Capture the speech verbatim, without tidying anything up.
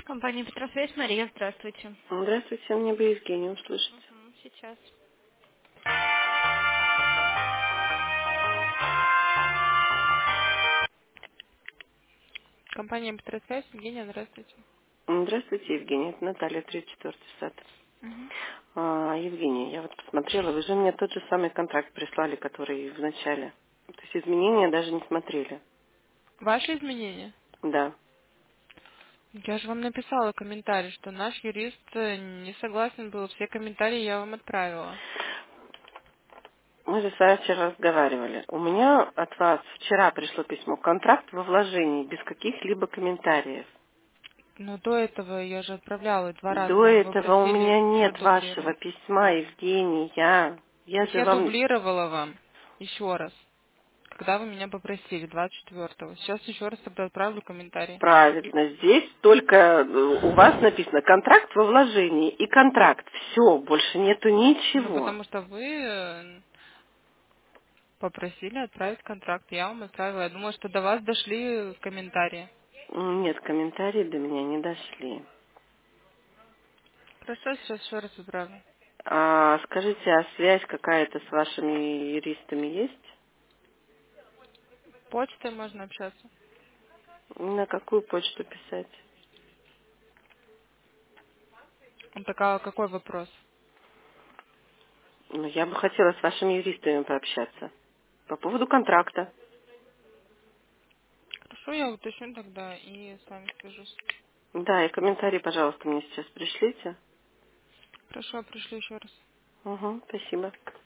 Компания Петросвязь, Мария, здравствуйте. Здравствуйте, мне бы Евгения услышать. Мгм, сейчас. Компания Петросвязь, Евгения, здравствуйте. Здравствуйте, Евгения, это Наталья, тридцать четвёртый сад. Мгм. А, Евгения, я вот посмотрела, вы же мне тот же самый контракт прислали, который в начале. То есть изменения даже не смотрели. Ваши изменения? Да. Я же вам написала комментарий, что наш юрист э, не согласен был. Все комментарии я вам отправила. Мы же с вами вчера разговаривали. У меня от вас вчера пришло письмо. Контракт во вложении без каких-либо комментариев. Но до этого я же отправляла два раза До вам. Вы этого у просили меня все нет вашего дублировать. письма, Евгения. Я, я же Я вам дублировала вам еще раз, когда вы меня попросили, двадцать четвёртого. Сейчас еще раз тогда отправлю комментарий. правильно. Здесь только э, у вас написано контракт во вложении и контракт. Все, больше нету Ну, ничего. потому что вы э, попросили отправить контракт. Я вам отправила. Я думала, что до вас дошли комментарии. М, Нет, комментарии до меня не дошли. Хорошо, сейчас еще раз отправлю. А скажите, а связь какая-то с вашими юристами есть? Почтой можно общаться. На какую почту писать? Он такая, какой вопрос? Ну, я бы хотела с вашими юристами пообщаться. По поводу контракта. Хорошо, я уточню тогда и с вами свяжусь. Да, и комментарии, пожалуйста, мне сейчас пришлите. Хорошо, пришлю еще раз. Угу, спасибо.